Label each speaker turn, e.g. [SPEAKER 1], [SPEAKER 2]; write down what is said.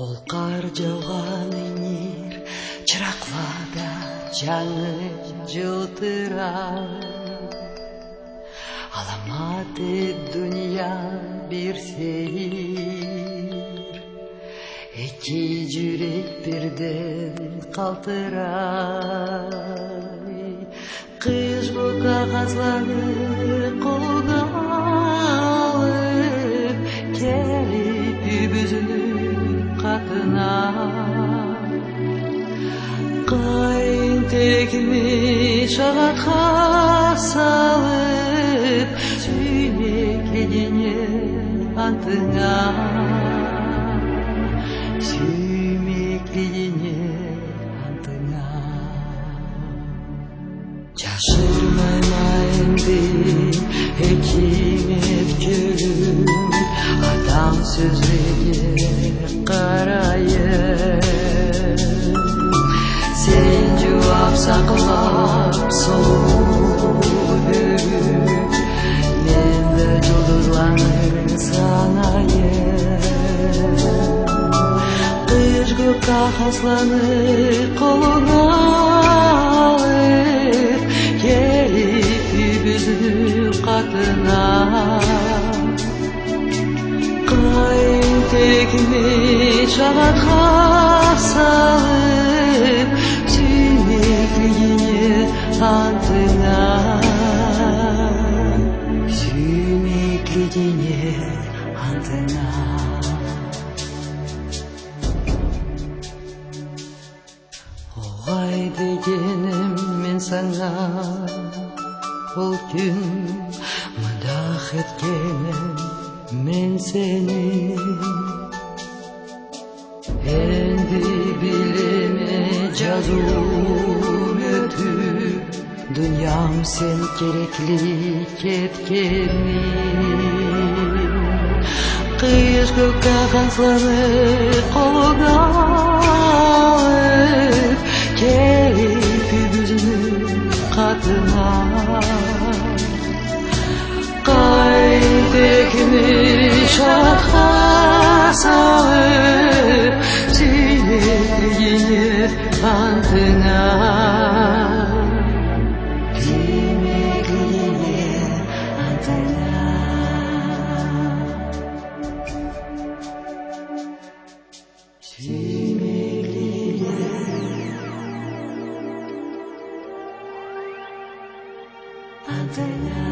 [SPEAKER 1] Ол қар жауған еңер чырақларда жаңы жылтырап, аламады дүния бір сейір, эки жүрек бірден қалтырай. Қыш бұл қағазланы қолға алып, келіп үйбізіліп қатына. Қайын текіме шағатқа салып, сүймеклі дене антыңа. Сүймеклі дене антыңа. Жашырмаймайынды экимет көлім, адам сөзіге қарайын. Сен жуап сақылап сол бүгін, менді жұлдызланы санайын. Қыш көк қағазланы қолыңа алып, келіп үйбізіп қатына. Қайын текіме шағатқа салып, сүймеклігіне антыңа. Сүймеклігіне антыңа. Оғай дегенім мен саңа, бұл күн мадақ еткенім мен сені. Енді білеме жазуым өтіп, дүниям сен керекли кеткенін. Қыш көк қағазланы қолға алып, келіп үйбізіп қатына. Қайын текіме шағатқа салып, сүймеклігіне антыңа. Сүймеклігіне антыңа. Сүймеклігіне антыңа.